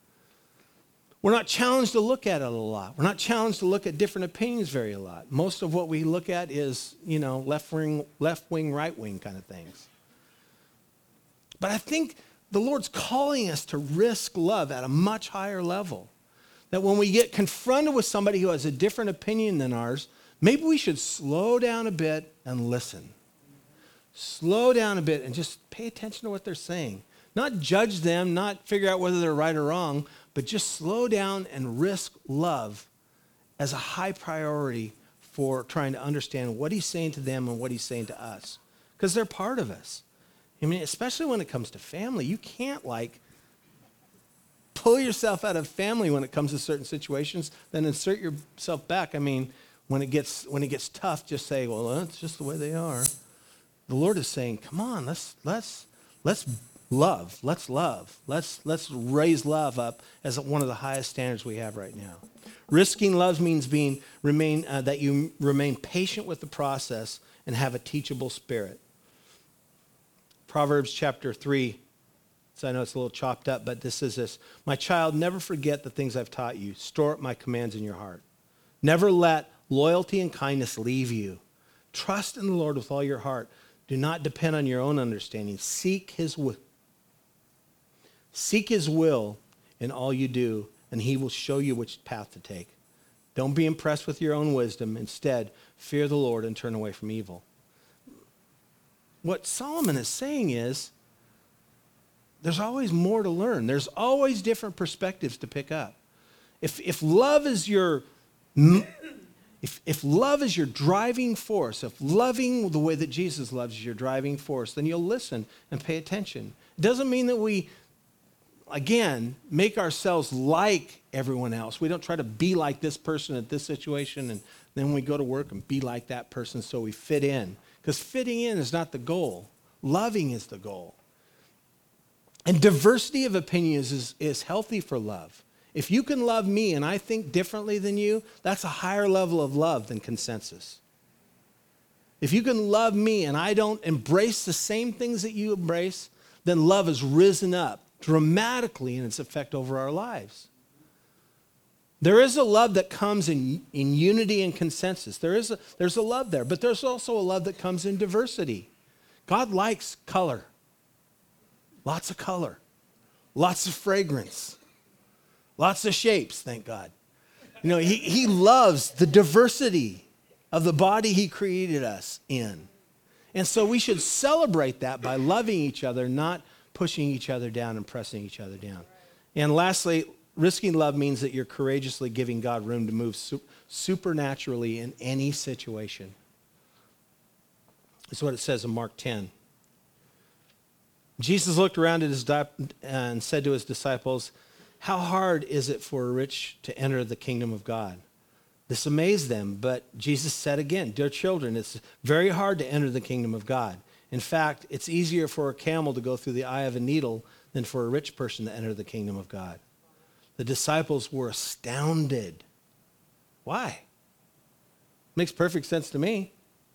We're not challenged to look at it a lot. We're not challenged to look at different opinions very a lot. Most of what we look at is, you know, left wing, left wing, right wing kind of things. But I think the Lord's calling us to risk love at a much higher level. That when we get confronted with somebody who has a different opinion than ours, maybe we should slow down a bit and listen. Slow down a bit and just pay attention to what they're saying. Not judge them, not figure out whether they're right or wrong, but just slow down and risk love as a high priority for trying to understand what he's saying to them and what he's saying to us. Because they're part of us. I mean, especially when it comes to family, you can't like pull yourself out of family when it comes to certain situations, then insert yourself back. I mean, when it gets when it gets tough, just say, well, that's just the way they are. The Lord is saying, come on, let's let's let's love. Let's love. Let's let's raise love up as one of the highest standards we have right now. Risking love means being remain uh, that you remain patient with the process and have a teachable spirit. Proverbs chapter three, so I know it's a little chopped up, but this is this. My child, never forget the things I've taught you. Store up my commands in your heart. Never let loyalty and kindness leave you. Trust in the Lord with all your heart. Do not depend on your own understanding. Seek his will. Seek his will in all you do, and he will show you which path to take. Don't be impressed with your own wisdom. Instead, fear the Lord and turn away from evil. What Solomon is saying is, there's always more to learn. There's always different perspectives to pick up. If, if love is your, if, if love is your driving force, if loving the way that Jesus loves is your driving force, then you'll listen and pay attention. It doesn't mean that we, again, make ourselves like everyone else. We don't try to be like this person at this situation, and then we go to work and be like that person so we fit in. Because fitting in is not the goal. Loving is the goal. And diversity of opinions is, is healthy for love. If you can love me and I think differently than you, that's a higher level of love than consensus. If you can love me and I don't embrace the same things that you embrace, then love has risen up dramatically in its effect over our lives. There is a love that comes in, in unity and consensus. There is a, there's a love there, but there's also a love that comes in diversity. God likes color. Lots of color. Lots of fragrance. Lots of shapes, thank God. You know, he, he loves the diversity of the body he created us in. And so we should celebrate that by loving each other, not pushing each other down and pressing each other down. And lastly, risking love means that you're courageously giving God room to move su- supernaturally in any situation. That's what it says in Mark ten. Jesus looked around at his di- and said to his disciples, "How hard is it for a rich to enter the kingdom of God?" This amazed them, but Jesus said again, "Dear children, it's very hard to enter the kingdom of God. In fact, it's easier for a camel to go through the eye of a needle than for a rich person to enter the kingdom of God." The disciples were astounded. Why? Makes perfect sense to me.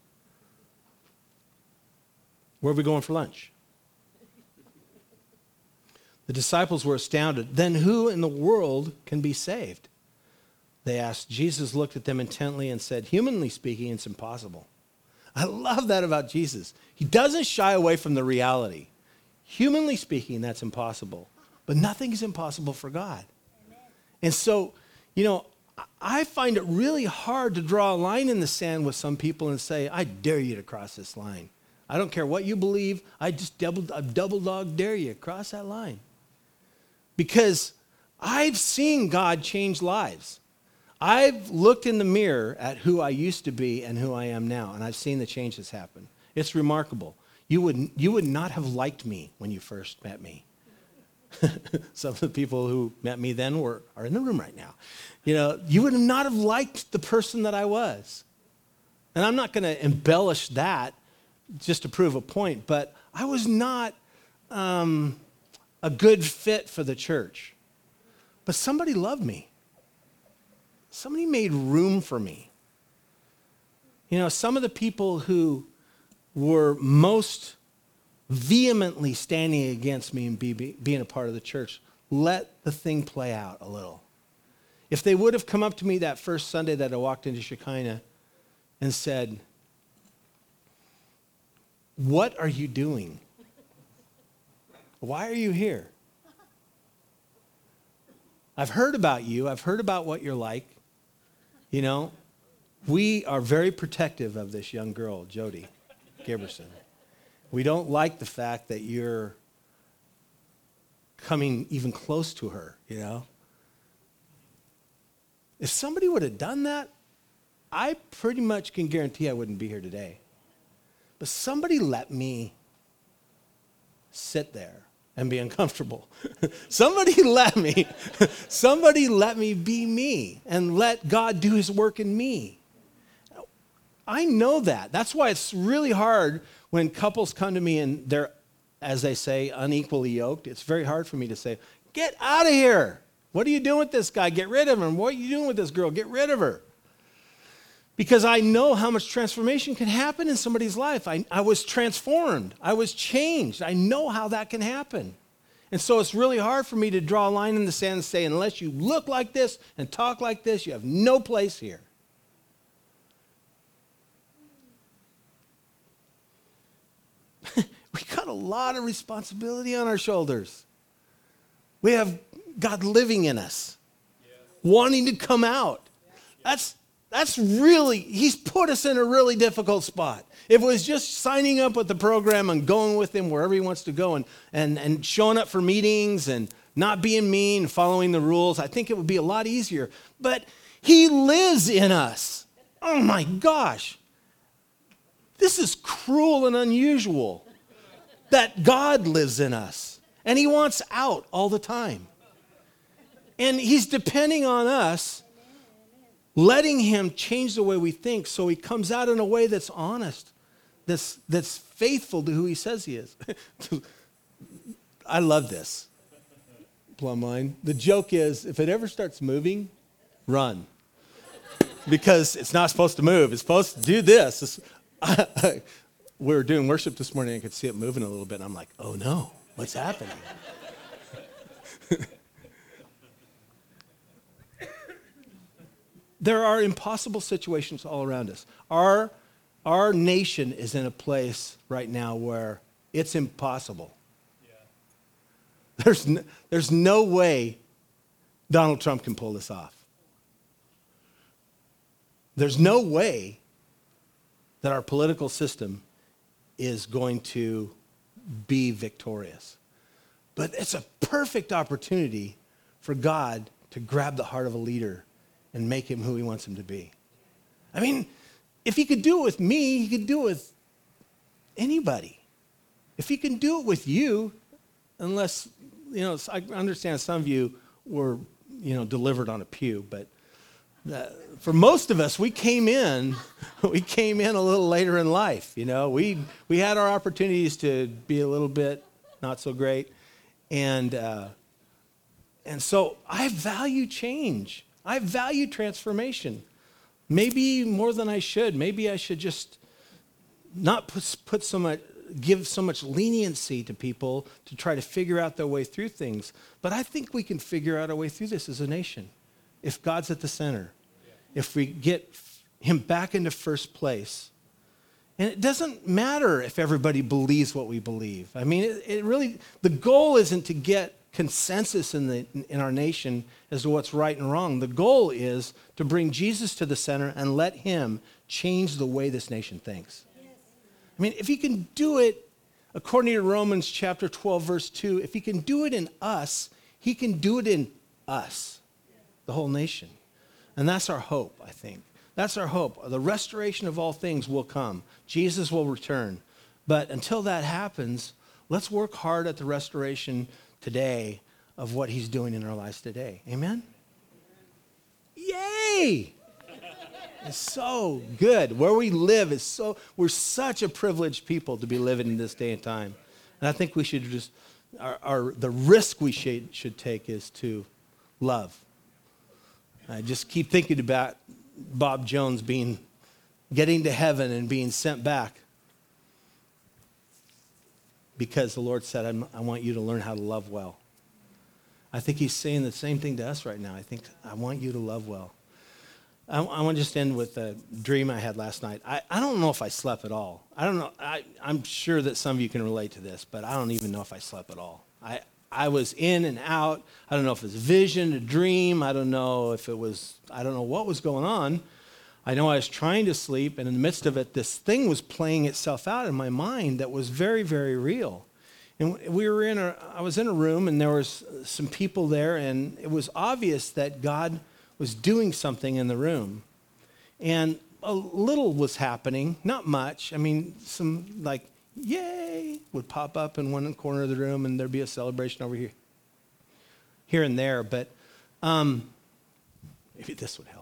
Where are we going for lunch? The disciples were astounded. Then who in the world can be saved? They asked. Jesus looked at them intently and said, "Humanly speaking, it's impossible." I love that about Jesus. He doesn't shy away from the reality. Humanly speaking, that's impossible. But nothing is impossible for God. Amen. And so, you know, I find it really hard to draw a line in the sand with some people and say, "I dare you to cross this line. I don't care what you believe. I just double, I double dog dare you, cross that line." Because I've seen God change lives. I've looked in the mirror at who I used to be and who I am now, and I've seen the changes happen. It's remarkable. You would, you would not have liked me when you first met me. Some of the people who met me then were, are in the room right now. You know, you would not have liked the person that I was. And I'm not going to embellish that just to prove a point, but I was not um, a good fit for the church. But somebody loved me. Somebody made room for me. You know, some of the people who were most vehemently standing against me and be, be, being a part of the church let the thing play out a little. If they would have come up to me that first Sunday that I walked into Shekinah and said, "What are you doing? Why are you here? I've heard about you. I've heard about what you're like. You know, we are very protective of this young girl, Jody Giberson. We don't like the fact that you're coming even close to her, you know." If somebody would have done that, I pretty much can guarantee I wouldn't be here today. But somebody let me sit there and be uncomfortable. Somebody let me, somebody let me be me and let God do his work in me. I know that. That's why it's really hard when couples come to me and they're, as they say, unequally yoked. It's very hard for me to say, "Get out of here. What are you doing with this guy? Get rid of him. What are you doing with this girl? Get rid of her." Because I know how much transformation can happen in somebody's life. I, I was transformed. I was changed. I know how that can happen. And so it's really hard for me to draw a line in the sand and say, unless you look like this and talk like this, you have no place here. We got a lot of responsibility on our shoulders. We have God living in us, yeah. wanting to come out. That's That's really, he's put us in a really difficult spot. If it was just signing up with the program and going with him wherever he wants to go and, and, and showing up for meetings and not being mean, following the rules, I think it would be a lot easier. But he lives in us. Oh my gosh. This is cruel and unusual that God lives in us and he wants out all the time. And he's depending on us, letting him change the way we think so he comes out in a way that's honest, that's, that's faithful to who he says he is. I love this, Plumline. The joke is, if it ever starts moving, run. Because it's not supposed to move. It's supposed to do this. It's, I, I, we were doing worship this morning. I could see it moving a little bit. And I'm like, oh no, what's happening? There are impossible situations all around us. Our, our nation is in a place right now where it's impossible. Yeah. There's, no, there's no way Donald Trump can pull this off. There's no way that our political system is going to be victorious. But it's a perfect opportunity for God to grab the heart of a leader and make him who he wants him to be. I mean, if he could do it with me, he could do it with anybody. if he can do it with you, unless, you know, I understand some of you were, you know, delivered on a pew, but the, for most of us, we came in, we came in a little later in life, you know. We we had our opportunities to be a little bit not so great, and uh, and so I value change. I value transformation. Maybe more than I should. Maybe I should just not put, put so much, give so much leniency to people to try to figure out their way through things. But I think we can figure out a way through this as a nation if God's at the center, if we get him back into first place. And it doesn't matter if everybody believes what we believe. I mean, it, it really, the goal isn't to get consensus in the in our nation as to what's right and wrong. The goal is to bring Jesus to the center and let him change the way this nation thinks. Yes. I mean, if he can do it, according to Romans chapter twelve, verse two, if he can do it in us, he can do it in us, the whole nation. And that's our hope, I think. That's our hope. The restoration of all things will come. Jesus will return. But until that happens, let's work hard at the restoration today of what he's doing in our lives today. Amen? Yay! It's so good. Where we live is so, we're such a privileged people to be living in this day and time. And I think we should just, our, our the risk we should, should take is to love. I just keep thinking about Bob Jones being, getting to heaven and being sent back. Because the Lord said, I'm, I want you to learn how to love well. I think he's saying the same thing to us right now. I think, I want you to love well. I, I want to just end with a dream I had last night. I, I don't know if I slept at all. I don't know. I, I'm sure that some of you can relate to this, but I don't even know if I slept at all. I, I was in and out. I don't know if it was a vision, a dream. I don't know if it was, I don't know what was going on. I know I was trying to sleep, and in the midst of it, this thing was playing itself out in my mind that was very, very real. And we were in a, I was in a room, and there was some people there, and it was obvious that God was doing something in the room. And a little was happening, not much. I mean, some like, yay, would pop up in one corner of the room, and there'd be a celebration over here, here and there. But um, maybe this would help.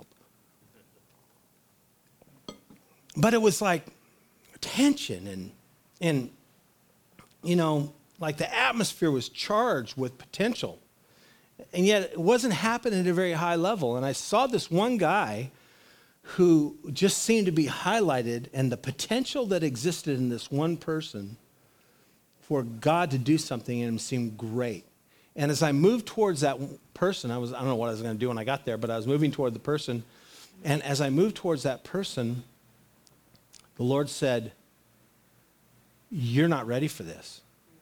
But it was like tension and, and, you know, like the atmosphere was charged with potential. And yet it wasn't happening at a very high level. And I saw this one guy who just seemed to be highlighted, and the potential that existed in this one person for God to do something in him seemed great. And as I moved towards that person, I was, I don't know what I was going to do when I got there, but I was moving toward the person. And as I moved towards that person, the Lord said, you're not ready for this.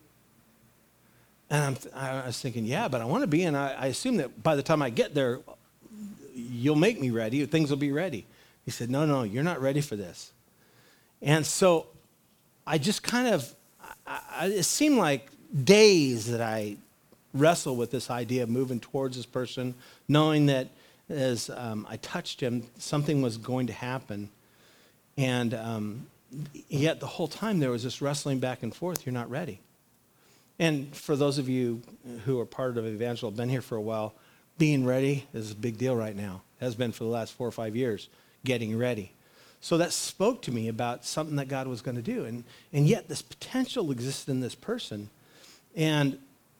And I'm, I was thinking, yeah, but I want to be, and I, I assume that by the time I get there, you'll make me ready, things will be ready. He said, no, no, you're not ready for this. And so I just kind of, I, I, it seemed like days that I wrestled with this idea of moving towards this person, knowing that as um, I touched him, something was going to happen. And um, yet the whole time there was this wrestling back and forth, you're not ready. And for those of you who are part of Evangel, been here for a while, being ready is a big deal right now. It has been for the last four or five years, getting ready. So that spoke to me about something that God was going to do. And, and yet this potential existed in this person. And,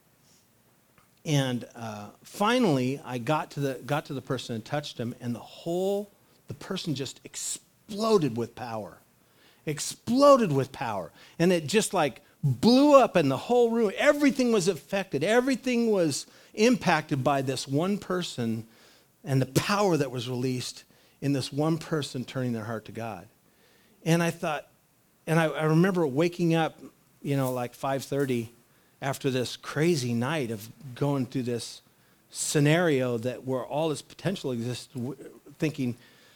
and uh, finally, I got to, the, got to the person and touched him, and the whole, the person just exploded. Exploded with power, exploded with power. And it just like blew up in the whole room. Everything was affected. Everything was impacted by this one person and the power that was released in this one person turning their heart to God. And I thought, and I, I remember waking up, you know, like five thirty after this crazy night of going through this scenario that where all this potential exists, thinking,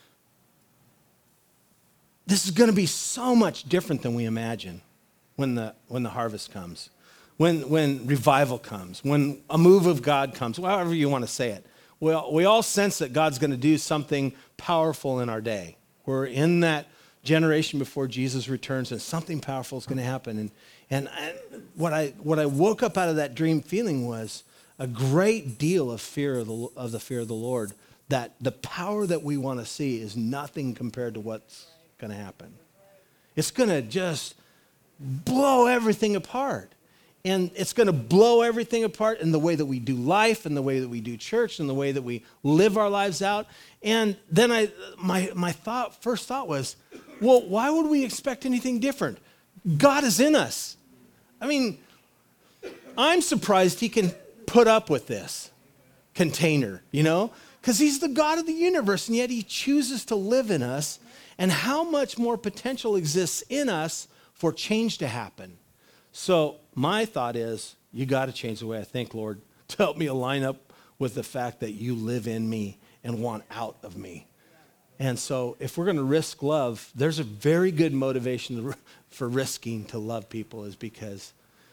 this is going to be so much different than we imagine when the when the harvest comes, when when revival comes, when a move of God comes, however you want to say it. Well, we all sense that God's going to do something powerful in our day. We're in that generation before Jesus returns, and something powerful is going to happen. And, and I, what, I, what I woke up out of that dream feeling was a great deal of fear of the, of the fear of the Lord, that the power that we want to see is nothing compared to what's going to happen. It's going to just blow everything apart. And it's going to blow everything apart in the way that we do life, and the way that we do church, and the way that we live our lives out. And then I, my, my thought, first thought was, well, why would we expect anything different? God is in us. I mean, I'm surprised he can put up with this container, you know, because he's the God of the universe, and yet he chooses to live in us. And how much more potential exists in us for change to happen? So my thought is, you got to change the way I think, Lord, to help me align up with the fact that you live in me and want out of me. And so if we're going to risk love, there's a very good motivation for risking to love people, is because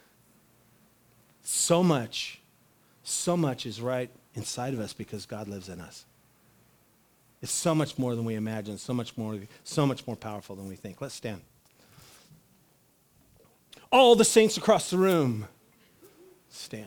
so much, so much is right inside of us because God lives in us. It's so much more than we imagine, so much more, so much more powerful than we think. Let's stand. All the saints across the room, stand.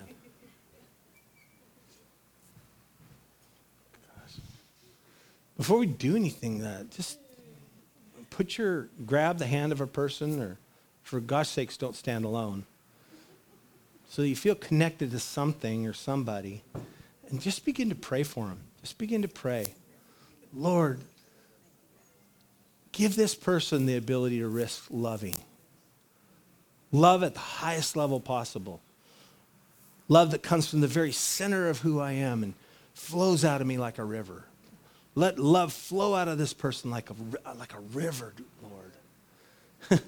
Before we do anything, that just put your, grab the hand of a person, or for God's sakes, don't stand alone. So that you feel connected to something or somebody, and just begin to pray for them. Just begin to pray. Lord, give this person the ability to risk loving. Love at the highest level possible. Love that comes from the very center of who I am and flows out of me like a river. Let love flow out of this person like a, like a river, Lord.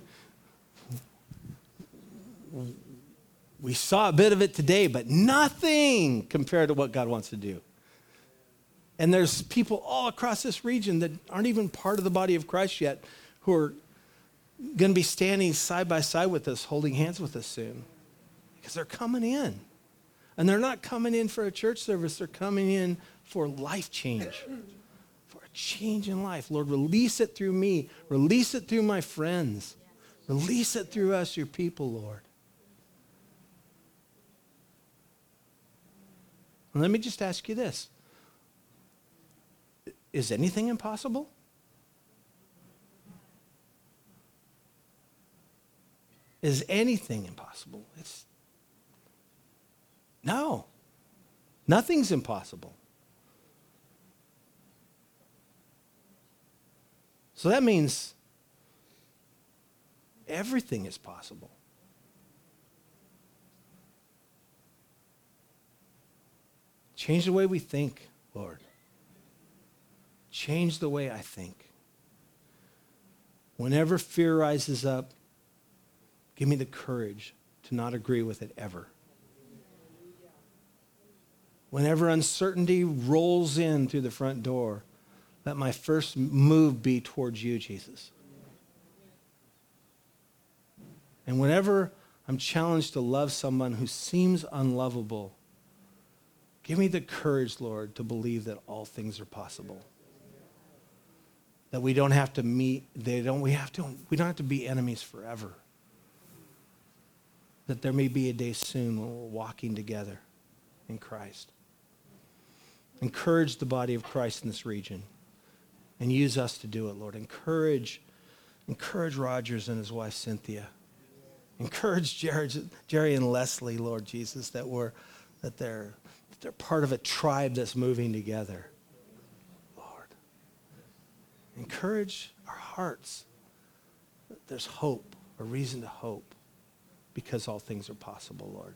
We saw a bit of it today, but nothing compared to what God wants to do. And there's people all across this region that aren't even part of the body of Christ yet, who are going to be standing side by side with us, holding hands with us soon, because they're coming in. And they're not coming in for a church service. They're coming in for life change, for a change in life. Lord, release it through me. Release it through my friends. Release it through us, your people, Lord. And let me just ask you this. Is anything impossible? Is anything impossible? It's no. Nothing's impossible. So that means everything is possible. Change the way we think, Lord. Change the way I think. Whenever fear rises up, give me the courage to not agree with it ever. Whenever uncertainty rolls in through the front door, let my first move be towards you, Jesus. And whenever I'm challenged to love someone who seems unlovable, give me the courage, Lord, to believe that all things are possible. That we don't have to meet, they don't, we have to, we don't have to be enemies forever. That there may be a day soon when we're walking together in Christ. Encourage the body of Christ in this region and use us to do it, Lord. Encourage, encourage Rogers and his wife, Cynthia. Encourage Jerry, Jerry and Leslie, Lord Jesus, that we're, that they're, that they're part of a tribe that's moving together. Encourage our hearts. There's hope, a reason to hope, because all things are possible, Lord.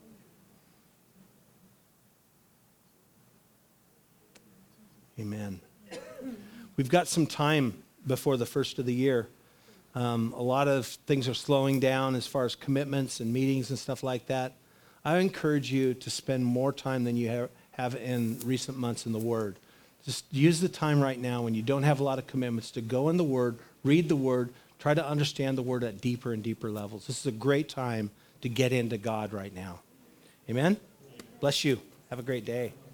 Amen. We've got some time before the first of the year. Um, a lot of things are slowing down as far as commitments and meetings and stuff like that. I encourage you to spend more time than you have, have in recent months in the Word. Just use the time right now when you don't have a lot of commitments to go in the Word, read the Word, try to understand the Word at deeper and deeper levels. This is a great time to get into God right now. Amen? Bless you. Have a great day.